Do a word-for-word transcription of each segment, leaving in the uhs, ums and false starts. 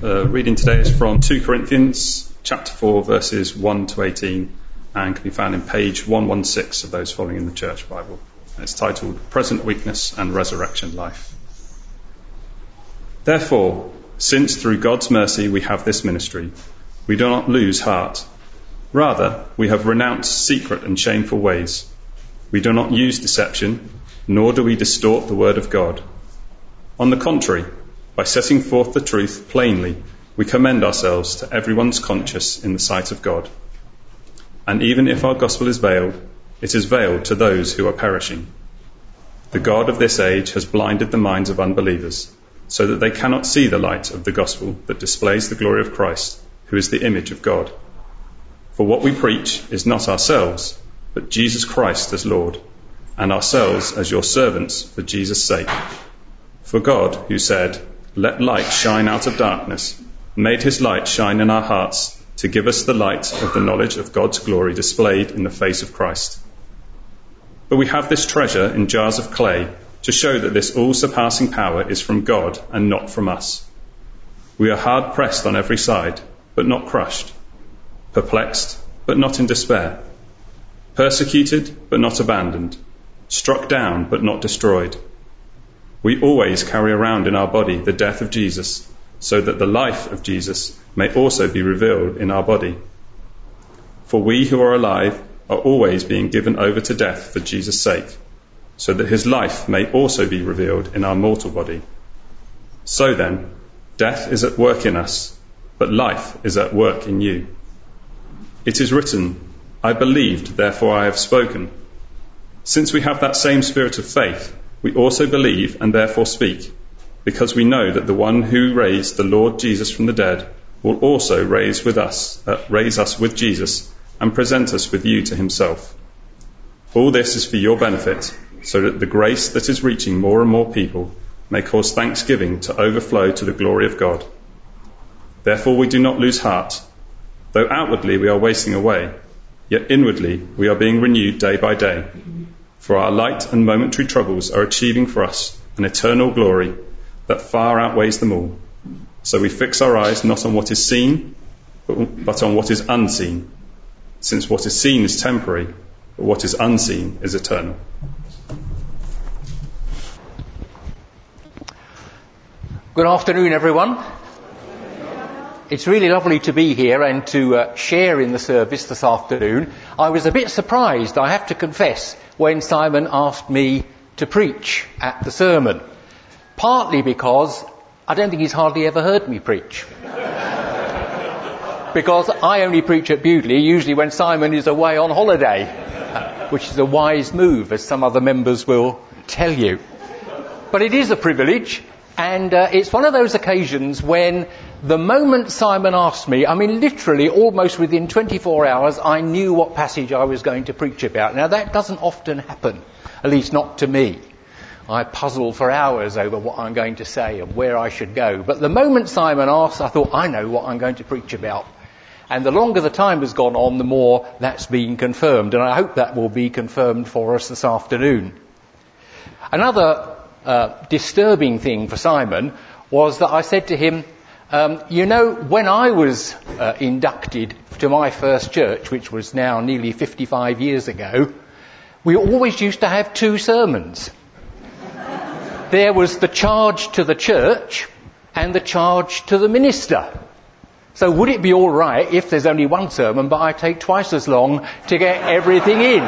Uh, reading today is from two Corinthians chapter four verses one to eighteen and can be found in page one sixteen of those following in the Church Bible. It's titled Present Weakness and Resurrection Life. Therefore, since through God's mercy we have this ministry, we do not lose heart. Rather, we have renounced secret and shameful ways. We do not use deception, nor do we distort the word of God. On the contrary, by setting forth the truth plainly, we commend ourselves to everyone's conscience in the sight of God. And even if our gospel is veiled, it is veiled to those who are perishing. The God of this age has blinded the minds of unbelievers, so that they cannot see the light of the gospel that displays the glory of Christ, who is the image of God. For what we preach is not ourselves, but Jesus Christ as Lord, and ourselves as your servants for Jesus' sake. For God, who said, "Let light shine out of darkness," made his light shine in our hearts to give us the light of the knowledge of God's glory displayed in the face of Christ. But we have this treasure in jars of clay to show that this all-surpassing power is from God and not from us. We are hard pressed on every side, but not crushed, perplexed, but not in despair, persecuted, but not abandoned, struck down, but not destroyed. We always carry around in our body the death of Jesus, so that the life of Jesus may also be revealed in our body. For we who are alive are always being given over to death for Jesus' sake, so that his life may also be revealed in our mortal body. So then, death is at work in us, but life is at work in you. It is written, "I believed, therefore I have spoken." Since we have that same spirit of faith, we also believe and therefore speak, because we know that the one who raised the Lord Jesus from the dead will also raise with us, uh, raise us with Jesus and present us with you to himself. All this is for your benefit, so that the grace that is reaching more and more people may cause thanksgiving to overflow to the glory of God. Therefore we do not lose heart. Though outwardly we are wasting away, yet inwardly we are being renewed day by day. For our light and momentary troubles are achieving for us an eternal glory that far outweighs them all. So we fix our eyes not on what is seen, but, but on what is unseen, since what is seen is temporary, but what is unseen is eternal. Good afternoon, everyone. It's really lovely to be here and to uh, share in the service this afternoon. I was a bit surprised, I have to confess, when Simon asked me to preach at the sermon. Partly because I don't think he's hardly ever heard me preach. Because I only preach at Bewdley, usually when Simon is away on holiday, which is a wise move, as some other members will tell you. But it is a privilege. And uh, it's one of those occasions when the moment Simon asked me, I mean literally almost within twenty-four hours, I knew what passage I was going to preach about. Now that doesn't often happen, at least not to me. I puzzle for hours over what I'm going to say and where I should go. But the moment Simon asked, I thought, I know what I'm going to preach about. And the longer the time has gone on, the more that's been confirmed. And I hope that will be confirmed for us this afternoon. Another Uh, disturbing thing for Simon was that I said to him, um, you know, when I was uh, inducted to my first church, which was now nearly fifty-five years ago, we always used to have two sermons. There was the charge to the church and the charge to the minister. So would it be all right if there's only one sermon, but I take twice as long to get everything in?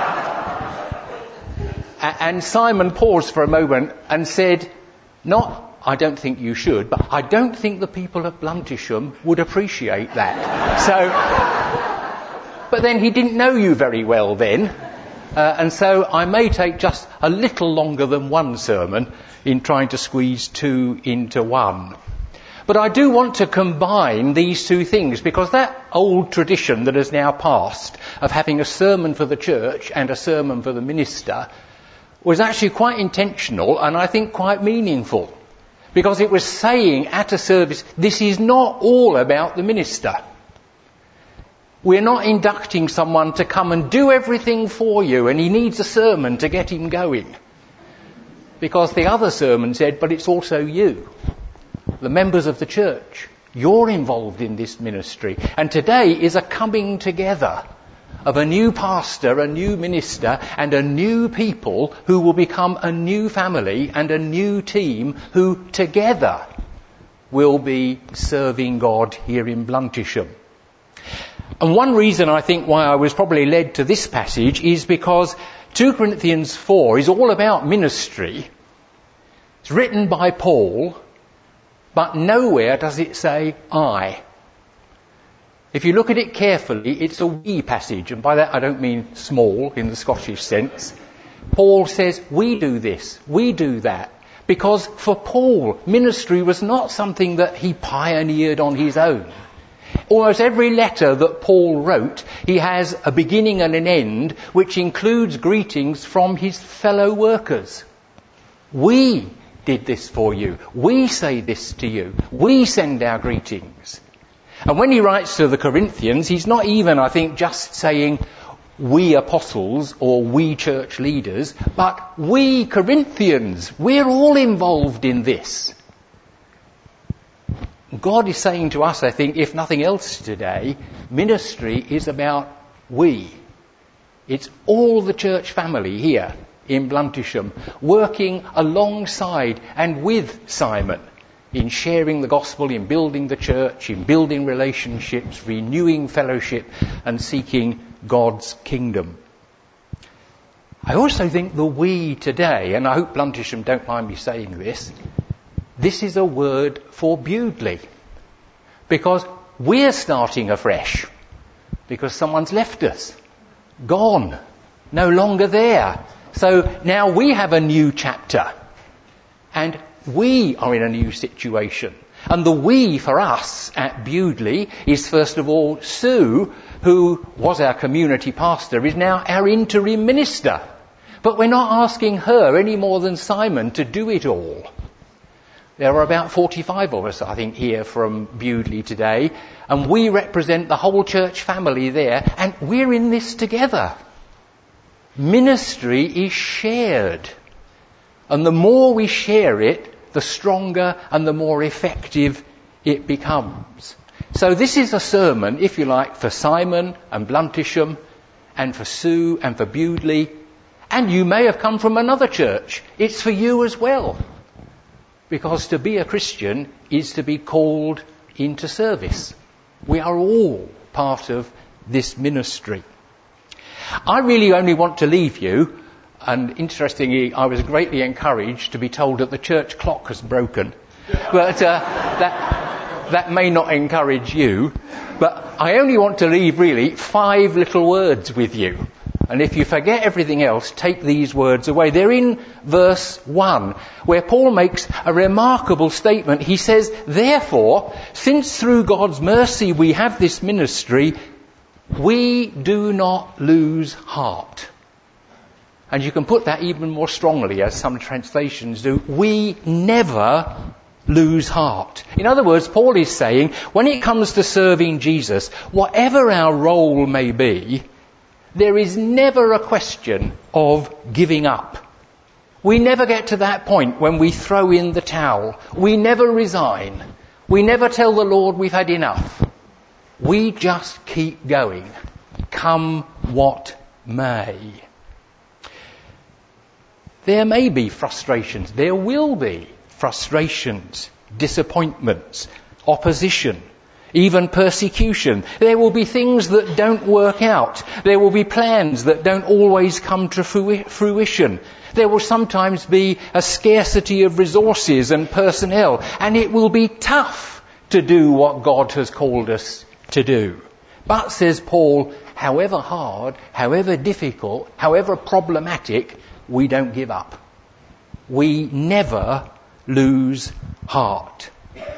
And Simon paused for a moment and said, not, I don't think you should, but I don't think the people of Bluntisham would appreciate that. So, but then he didn't know you very well then, uh, and so I may take just a little longer than one sermon in trying to squeeze two into one. But I do want to combine these two things, because that old tradition that has now passed of having a sermon for the church and a sermon for the minister was actually quite intentional and I think quite meaningful, because it was saying at a service, this is not all about the minister. We're not inducting someone to come and do everything for you and he needs a sermon to get him going. Because the other sermon said, but it's also you, the members of the church. You're involved in this ministry. And today is a coming together of a new pastor, a new minister, and a new people who will become a new family and a new team who together will be serving God here in Bluntisham. And one reason I think why I was probably led to this passage is because two Corinthians four is all about ministry. It's written by Paul, but nowhere does it say I. If you look at it carefully, it's a we passage, and by that I don't mean small in the Scottish sense. Paul says, we do this, we do that. Because for Paul, ministry was not something that he pioneered on his own. Almost every letter that Paul wrote, he has a beginning and an end, which includes greetings from his fellow workers. We did this for you. We say this to you. We send our greetings. And when he writes to the Corinthians, he's not even, I think, just saying we apostles or we church leaders, but we Corinthians. We're all involved in this. God is saying to us, I think, if nothing else today, ministry is about we. It's all the church family here in Bluntisham, working alongside and with Simon in sharing the gospel, in building the church, in building relationships, renewing fellowship and seeking God's kingdom. I also think the we today, and I hope Bluntisham don't mind me saying this, this is a word for Bewdley, because we're starting afresh, because someone's left us, gone, no longer there. So now we have a new chapter, and we are in a new situation. And the we for us at Bewdley is first of all Sue, who was our community pastor, is now our interim minister. But we're not asking her any more than Simon to do it all. There are about forty-five of us, I think, here from Bewdley today, and we represent the whole church family there, and we're in this together. Ministry is shared, and the more we share it, the stronger and the more effective it becomes. So this is a sermon, if you like, for Simon and Bluntisham, and for Sue and for Bewdley, and you may have come from another church. It's for you as well. Because to be a Christian is to be called into service. We are all part of this ministry. I really only want to leave you, and interestingly, I was greatly encouraged to be told that the church clock has broken. But uh, that, that may not encourage you. But I only want to leave really five little words with you. And if you forget everything else, take these words away. They're in verse one, where Paul makes a remarkable statement. He says, therefore, since through God's mercy we have this ministry, we do not lose heart. And you can put that even more strongly, as some translations do. We never lose heart. In other words, Paul is saying, when it comes to serving Jesus, whatever our role may be, there is never a question of giving up. We never get to that point when we throw in the towel. We never resign. We never tell the Lord we've had enough. We just keep going, come what may. There may be frustrations. There will be frustrations, disappointments, opposition, even persecution. There will be things that don't work out. There will be plans that don't always come to fruition. There will sometimes be a scarcity of resources and personnel, and it will be tough to do what God has called us to do. But, says Paul, however hard, however difficult, however problematic, we don't give up. We never lose heart.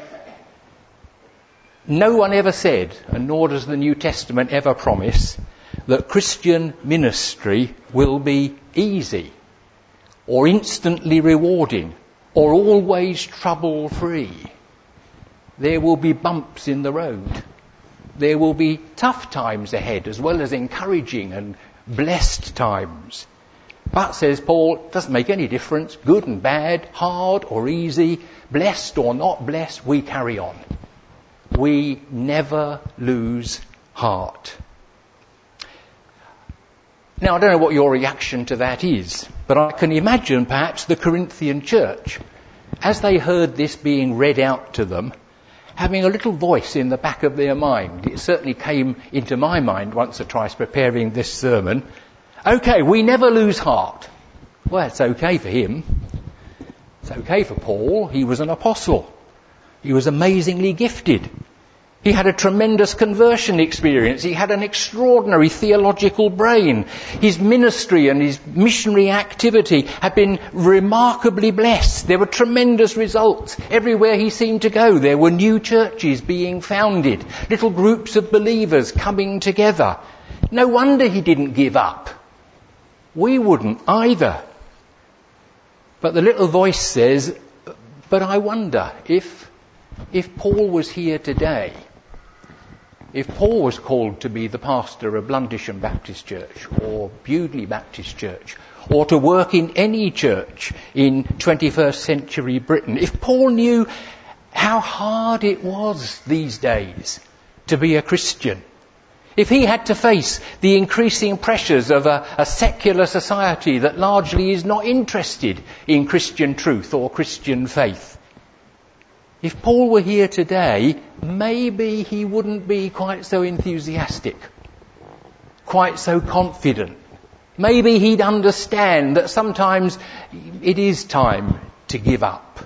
No one ever said, and nor does the New Testament ever promise, that Christian ministry will be easy or instantly rewarding or always trouble-free. There will be bumps in the road. There will be tough times ahead as well as encouraging and blessed times. But, says Paul, it doesn't make any difference, good and bad, hard or easy, blessed or not blessed, we carry on. We never lose heart. Now, I don't know what your reaction to that is, but I can imagine perhaps the Corinthian church, as they heard this being read out to them, having a little voice in the back of their mind. It certainly came into my mind once or twice preparing this sermon. Okay, we never lose heart. Well, it's okay for him. It's okay for Paul. He was an apostle. He was amazingly gifted. He had a tremendous conversion experience. He had an extraordinary theological brain. His ministry and his missionary activity had been remarkably blessed. There were tremendous results. Everywhere he seemed to go, there were new churches being founded, little groups of believers coming together. No wonder he didn't give up. We wouldn't either. But the little voice says, but I wonder if, if Paul was here today, if Paul was called to be the pastor of Bluntisham Baptist Church or Bewdley Baptist Church, or to work in any church in twenty-first century Britain, if Paul knew how hard it was these days to be a Christian, if he had to face the increasing pressures of a, a secular society that largely is not interested in Christian truth or Christian faith, if Paul were here today, maybe he wouldn't be quite so enthusiastic, quite so confident. Maybe he'd understand that sometimes it is time to give up.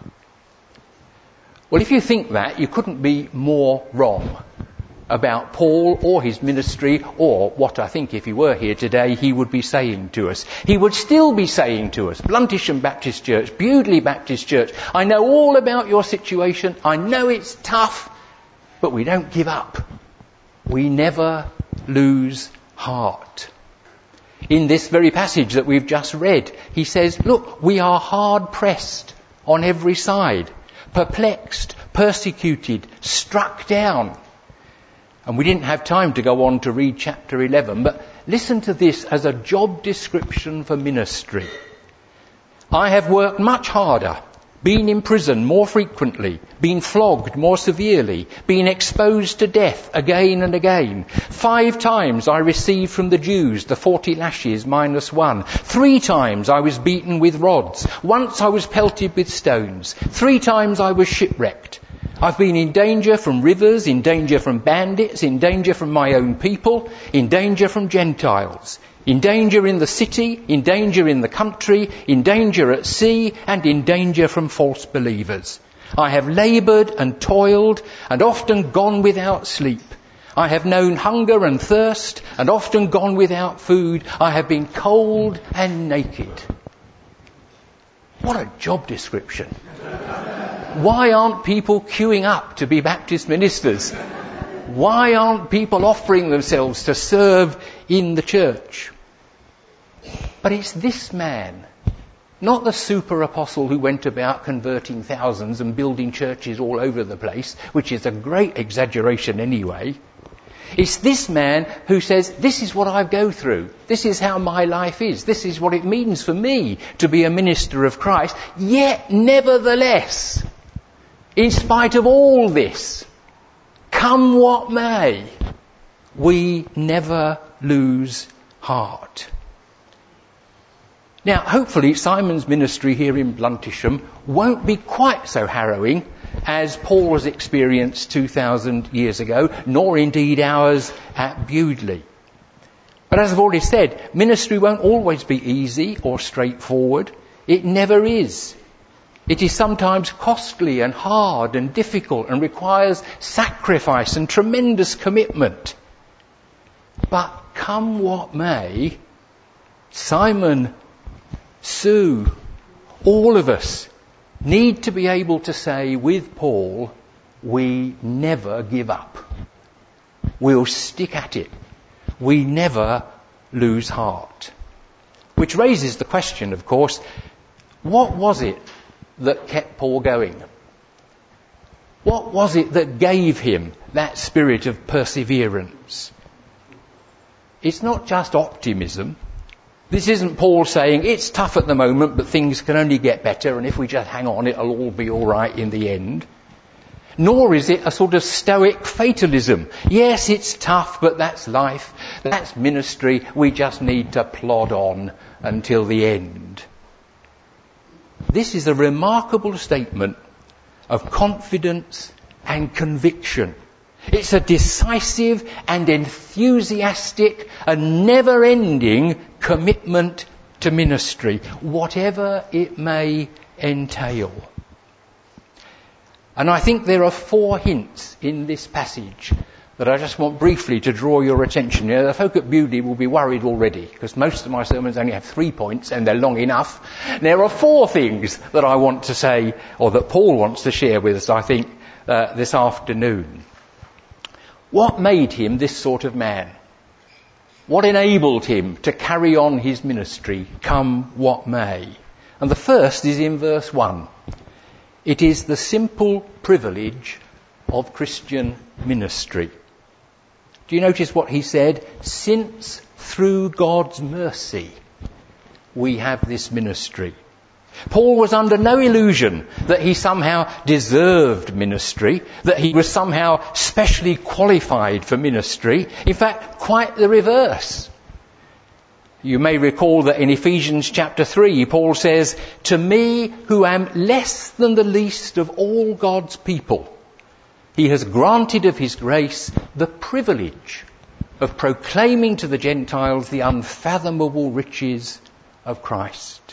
Well, if you think that, you couldn't be more wrong about Paul or his ministry, or what I think if he were here today he would be saying to us. He would still be saying to us, Bluntisham Baptist Church, Bewdley Baptist Church, I know all about your situation, I know it's tough, but we don't give up. We never lose heart. In this very passage that we've just read, he says, look, we are hard pressed on every side, perplexed, persecuted, struck down. And we didn't have time to go on to read chapter eleven, but listen to this as a job description for ministry. I have worked much harder, been in prison more frequently, been flogged more severely, been exposed to death again and again. Five times I received from the Jews the forty lashes minus one. Three times I was beaten with rods. Once I was pelted with stones. Three times I was shipwrecked. I've been in danger from rivers, in danger from bandits, in danger from my own people, in danger from Gentiles, in danger in the city, in danger in the country, in danger at sea, and in danger from false believers. I have laboured and toiled, and often gone without sleep. I have known hunger and thirst, and often gone without food. I have been cold and naked. What a job description. Why aren't people queuing up to be Baptist ministers? Why aren't people offering themselves to serve in the church? But it's this man, not the super apostle who went about converting thousands and building churches all over the place, which is a great exaggeration anyway. It's this man who says, this is what I go through. This is how my life is. This is what it means for me to be a minister of Christ. Yet, nevertheless, in spite of all this, come what may, we never lose heart. Now, hopefully Simon's ministry here in Bluntisham won't be quite so harrowing as Paul's experience two thousand years ago, nor indeed ours at Bewdley. But as I've already said, ministry won't always be easy or straightforward. It never is. It is sometimes costly and hard and difficult and requires sacrifice and tremendous commitment. But come what may, Simon, Sue, all of us need to be able to say with Paul, we never give up. We'll stick at it. We never lose heart. Which raises the question, of course, what was it that kept Paul going? What was it that gave him that spirit of perseverance? It's not just optimism. This isn't Paul saying, it's tough at the moment, but things can only get better, and if we just hang on, it'll all be all right in the end. Nor is it a sort of stoic fatalism. Yes, it's tough, but that's life. That's ministry. We just need to plod on until the end. This is a remarkable statement of confidence and conviction. It's a decisive and enthusiastic and never-ending commitment to ministry, whatever it may entail. And I think there are four hints in this passage that I just want briefly to draw your attention. You know, the folk at Bewdley will be worried already, because most of my sermons only have three points and they're long enough. There are four things that I want to say, or that Paul wants to share with us, I think, uh, this afternoon. What made him this sort of man? What enabled him to carry on his ministry, come what may? And the first is in verse one. It is the simple privilege of Christian ministry. Do you notice what he said? Since through God's mercy we have this ministry. Paul was under no illusion that he somehow deserved ministry, that he was somehow specially qualified for ministry. In fact, quite the reverse. You may recall that in Ephesians chapter three, Paul says, "To me, who am less than the least of all God's people, he has granted of his grace the privilege of proclaiming to the Gentiles the unfathomable riches of Christ."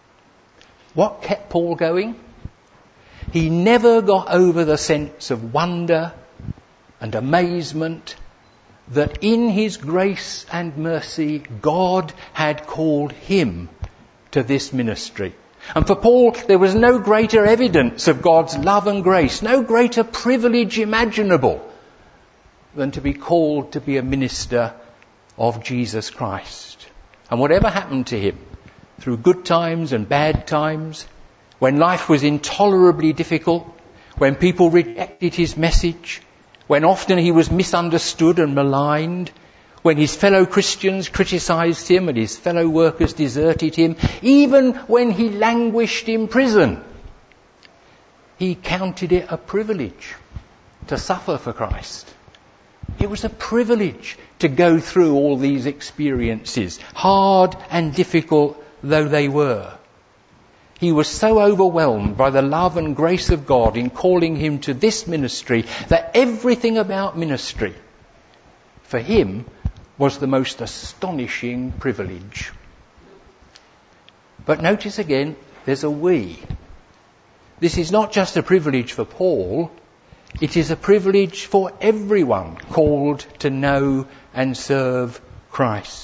What kept Paul going? He never got over the sense of wonder and amazement that in his grace and mercy, God had called him to this ministry. And for Paul, there was no greater evidence of God's love and grace, no greater privilege imaginable than to be called to be a minister of Jesus Christ. And whatever happened to him, through good times and bad times, when life was intolerably difficult, when people rejected his message, when often he was misunderstood and maligned, when his fellow Christians criticised him and his fellow workers deserted him, even when he languished in prison, he counted it a privilege to suffer for Christ. It was a privilege to go through all these experiences, hard and difficult though they were. He was so overwhelmed by the love and grace of God in calling him to this ministry that everything about ministry for him was the most astonishing privilege. But notice again, there's a we. This is not just a privilege for Paul, it is a privilege for everyone called to know and serve Christ.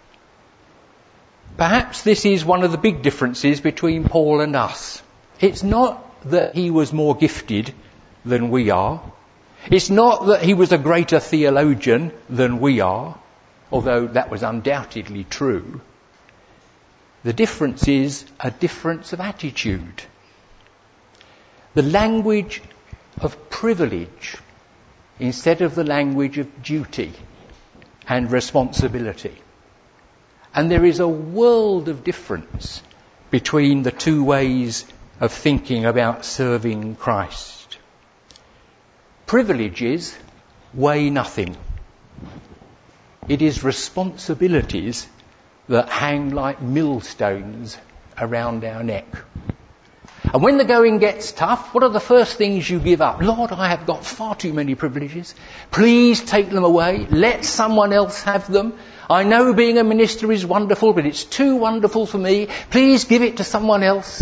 Perhaps this is one of the big differences between Paul and us. It's not that he was more gifted than we are. It's not that he was a greater theologian than we are, although that was undoubtedly true. The difference is a difference of attitude. The language of privilege instead of the language of duty and responsibility. And there is a world of difference between the two ways of thinking about serving Christ. Privileges weigh nothing. It is responsibilities that hang like millstones around our neck. And when the going gets tough, what are the first things you give up? Lord, I have got far too many privileges. Please take them away. Let someone else have them. I know being a minister is wonderful, but it's too wonderful for me. Please give it to someone else.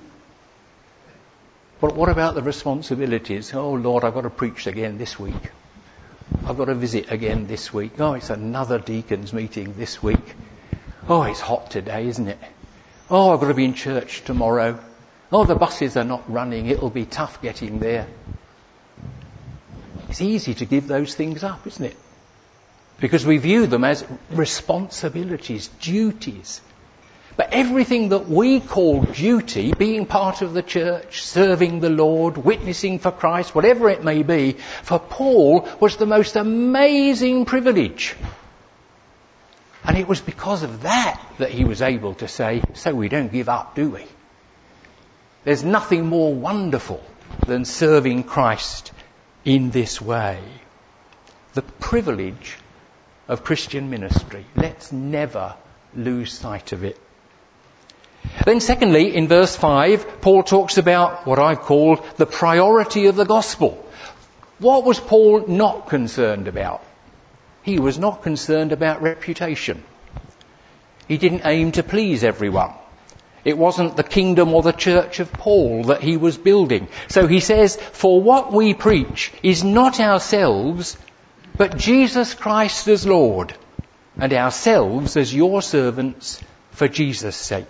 But what about the responsibilities? Oh, Lord, I've got to preach again this week. I've got to visit again this week. Oh, it's another deacons meeting this week. Oh, it's hot today, isn't it? Oh, I've got to be in church tomorrow. Oh, the buses are not running. It'll be tough getting there. It's easy to give those things up, isn't it? Because we view them as responsibilities, duties. But everything that we call duty, being part of the church, serving the Lord, witnessing for Christ, whatever it may be, for Paul was the most amazing privilege. And it was because of that that he was able to say, so we don't give up, do we? There's nothing more wonderful than serving Christ in this way. The privilege of Christian ministry. Let's never lose sight of it. Then secondly, in verse five, Paul talks about what I've called the priority of the gospel. What was Paul not concerned about? He was not concerned about reputation. He didn't aim to please everyone. It wasn't the kingdom or the church of Paul that he was building. So he says, for what we preach is not ourselves, but Jesus Christ as Lord, and ourselves as your servants for Jesus' sake.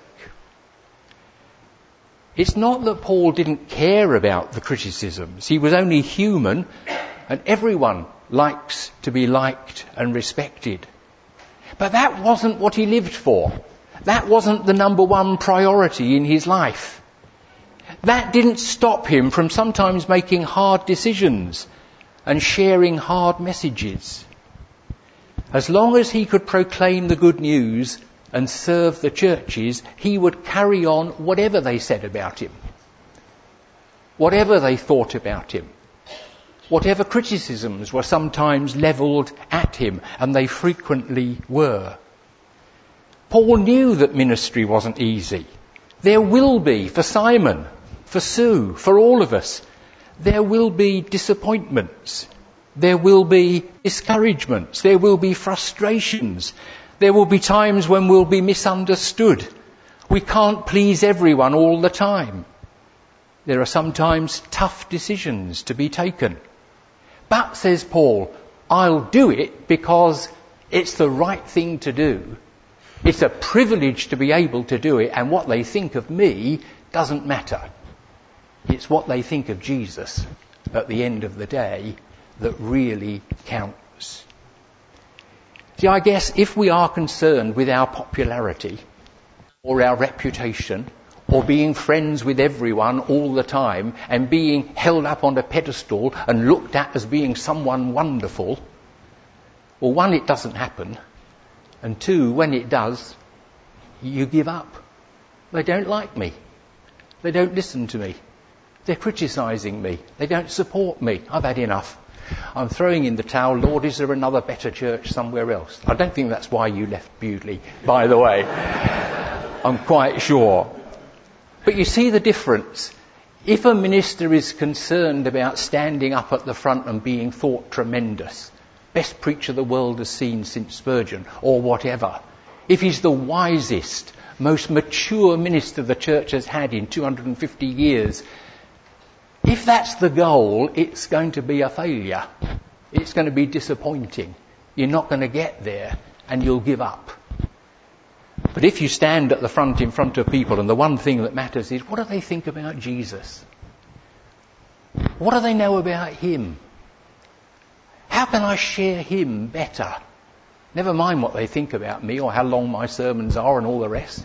It's not that Paul didn't care about the criticisms. He was only human, and everyone likes to be liked and respected. But that wasn't what he lived for. That wasn't the number one priority in his life. That didn't stop him from sometimes making hard decisions and sharing hard messages. As long as he could proclaim the good news and serve the churches, he would carry on whatever they said about him, whatever they thought about him, whatever criticisms were sometimes levelled at him, and they frequently were. Paul knew that ministry wasn't easy. There will be, for Simon, for Sue, for all of us, there will be disappointments. There will be discouragements. There will be frustrations. There will be times when we'll be misunderstood. We can't please everyone all the time. There are sometimes tough decisions to be taken. But, says Paul, I'll do it because it's the right thing to do. It's a privilege to be able to do it, and what they think of me doesn't matter. It's what they think of Jesus at the end of the day that really counts. See, I guess if we are concerned with our popularity or our reputation or being friends with everyone all the time and being held up on a pedestal and looked at as being someone wonderful, well, one, it doesn't happen, and two, when it does, you give up. They don't like me. They don't listen to me. They're criticising me. They don't support me. I've had enough. I'm throwing in the towel. Lord, is there another better church somewhere else? I don't think that's why you left Bewdley, by the way. I'm quite sure. But you see the difference. If a minister is concerned about standing up at the front and being thought tremendous, best preacher the world has seen since Spurgeon, or whatever, if he's the wisest, most mature minister the church has had in two hundred fifty years, if that's the goal, it's going to be a failure. It's going to be disappointing. You're not going to get there, and you'll give up. But if you stand at the front in front of people, and the one thing that matters is, what do they think about Jesus? What do they know about him? How can I share him better? Never mind what they think about me or how long my sermons are and all the rest.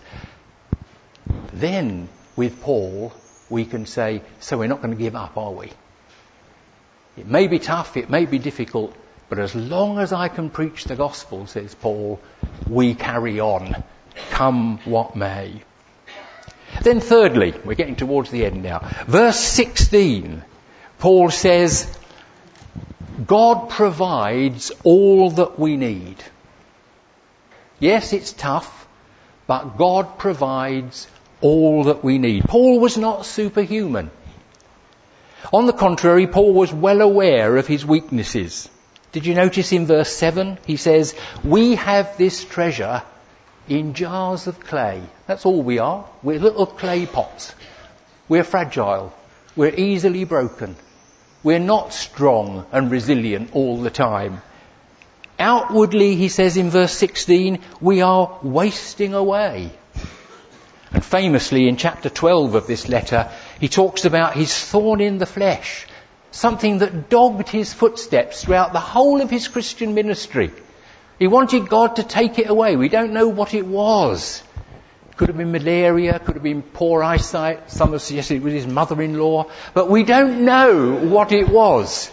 Then, with Paul, we can say, so we're not going to give up, are we? It may be tough, it may be difficult, but as long as I can preach the gospel, says Paul, we carry on, come what may. Then thirdly, we're getting towards the end now, verse sixteen, Paul says, God provides all that we need. Yes, it's tough, but God provides all that we need. Paul was not superhuman. On the contrary, Paul was well aware of his weaknesses. Did you notice in verse seven? He says, we have this treasure in jars of clay. That's all we are. We're little clay pots. We're fragile. We're easily broken. We're not strong and resilient all the time. Outwardly, he says in verse sixteen, we are wasting away. And famously in chapter twelve of this letter, he talks about his thorn in the flesh, something that dogged his footsteps throughout the whole of his Christian ministry. He wanted God to take it away. We don't know what it was. Could have been malaria, could have been poor eyesight. Some have suggested it was his mother-in-law. But we don't know what it was.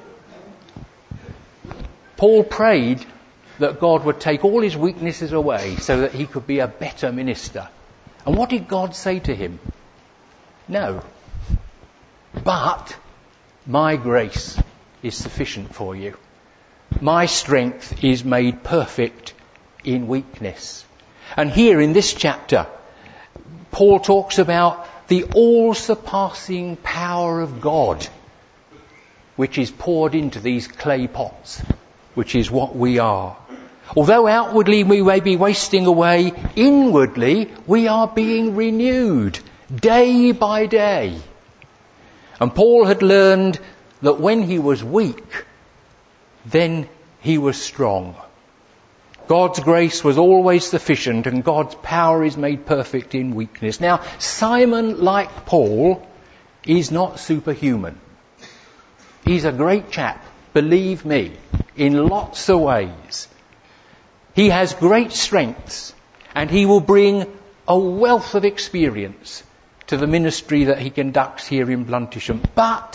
Paul prayed that God would take all his weaknesses away so that he could be a better minister. And what did God say to him? No. But my grace is sufficient for you. My strength is made perfect in weakness. And here in this chapter, Paul talks about the all-surpassing power of God, which is poured into these clay pots, which is what we are. Although outwardly we may be wasting away, inwardly we are being renewed day by day. And Paul had learned that when he was weak, then he was strong. God's grace was always sufficient, and God's power is made perfect in weakness. Now, Simon, like Paul, is not superhuman. He's a great chap, believe me, in lots of ways. He has great strengths, and he will bring a wealth of experience to the ministry that he conducts here in Bluntisham. But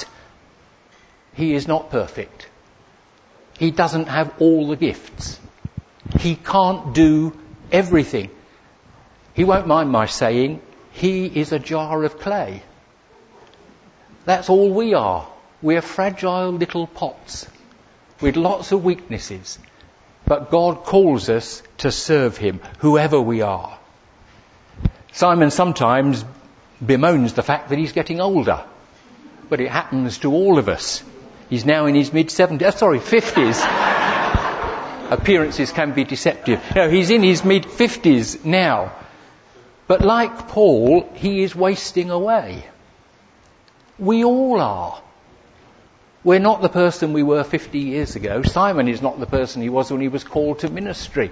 he is not perfect. He doesn't have all the gifts. He can't do everything. He won't mind my saying, he is a jar of clay. That's all we are. We're fragile little pots with lots of weaknesses. But God calls us to serve him, whoever we are. Simon sometimes bemoans the fact that he's getting older. But it happens to all of us. He's now in his mid-seventies, sorry, fifties. Appearances can be deceptive. No, he's in his mid-fifties now. But like Paul, he is wasting away. We all are. We're not the person we were fifty years ago. Simon is not the person he was when he was called to ministry.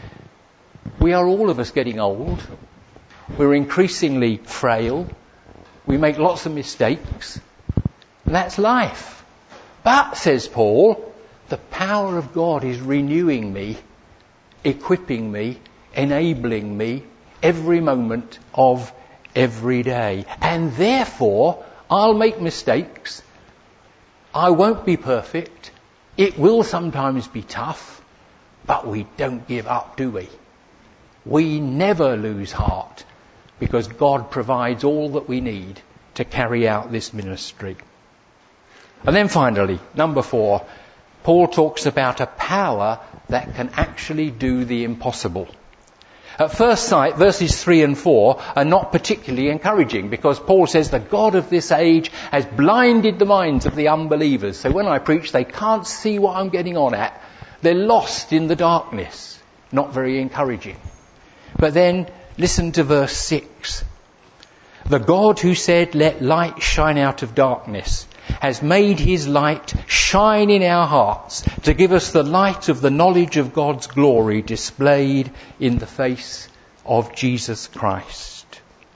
We are all of us getting old. We're increasingly frail. We make lots of mistakes. And that's life. But, says Paul, the power of God is renewing me, equipping me, enabling me every moment of every day. And therefore, I'll make mistakes. I won't be perfect. It will sometimes be tough. But we don't give up, do we? We never lose heart, because God provides all that we need to carry out this ministry. And then finally, number four, Paul talks about a power that can actually do the impossible. At first sight, verses three and four are not particularly encouraging, because Paul says the God of this age has blinded the minds of the unbelievers. So when I preach, they can't see what I'm getting on at. They're lost in the darkness. Not very encouraging. But then, listen to verse six. The God who said, "Let light shine out of darkness," has made his light shine in our hearts to give us the light of the knowledge of God's glory displayed in the face of Jesus Christ.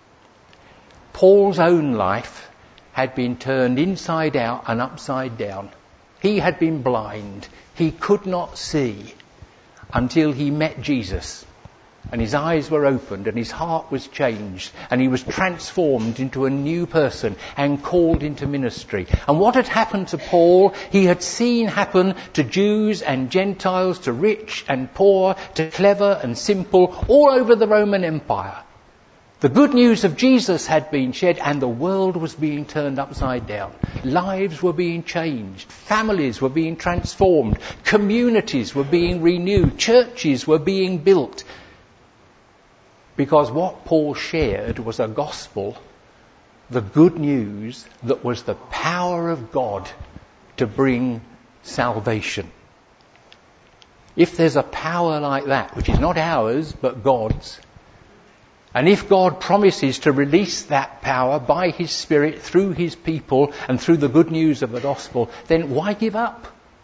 Paul's own life had been turned inside out and upside down. He had been blind. He could not see until he met Jesus. And his eyes were opened and his heart was changed and he was transformed into a new person and called into ministry. And what had happened to Paul, he had seen happen to Jews and Gentiles, to rich and poor, to clever and simple, all over the Roman Empire. The good news of Jesus had been shared and the world was being turned upside down. Lives were being changed. Families were being transformed. Communities were being renewed. Churches were being built. Because what Paul shared was a gospel, the good news that was the power of God to bring salvation. If there's a power like that, which is not ours but God's, and if God promises to release that power by his Spirit through his people and through the good news of the gospel, then why give up?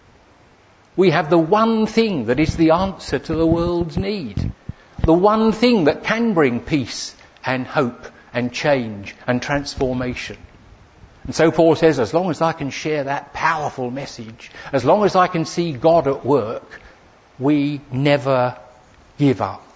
We have the one thing that is the answer to the world's need. The one thing that can bring peace and hope and change and transformation. And so Paul says, as long as I can share that powerful message, as long as I can see God at work, we never give up.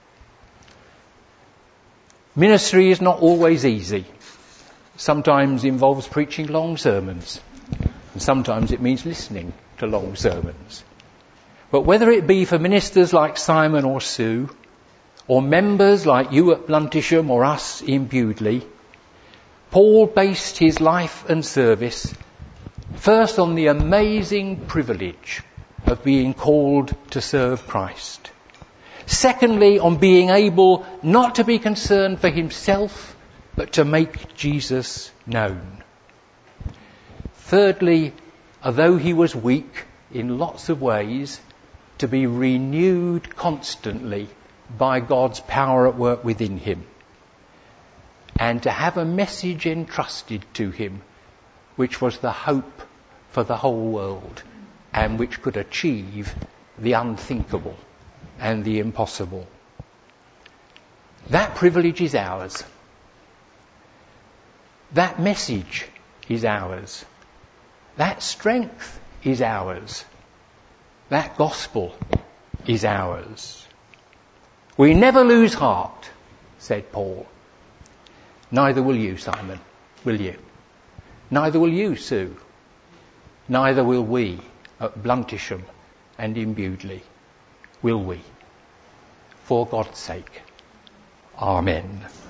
Ministry is not always easy. Sometimes involves preaching long sermons. And sometimes it means listening to long sermons. But whether it be for ministers like Simon or Sue, or members like you at Bluntisham or us in Bewdley, Paul based his life and service First, on the amazing privilege of being called to serve Christ. Secondly, on being able not to be concerned for himself, but to make Jesus known. Thirdly, although he was weak in lots of ways, to be renewed constantly by God's power at work within him, and to have a message entrusted to him which was the hope for the whole world and which could achieve the unthinkable and the impossible. That privilege is ours. That message is ours. That strength is ours. That gospel is ours. We never lose heart, said Paul. Neither will you, Simon, will you? Neither will you, Sue. Neither will we at Bluntisham and in Bewdley, will we? For God's sake. Amen.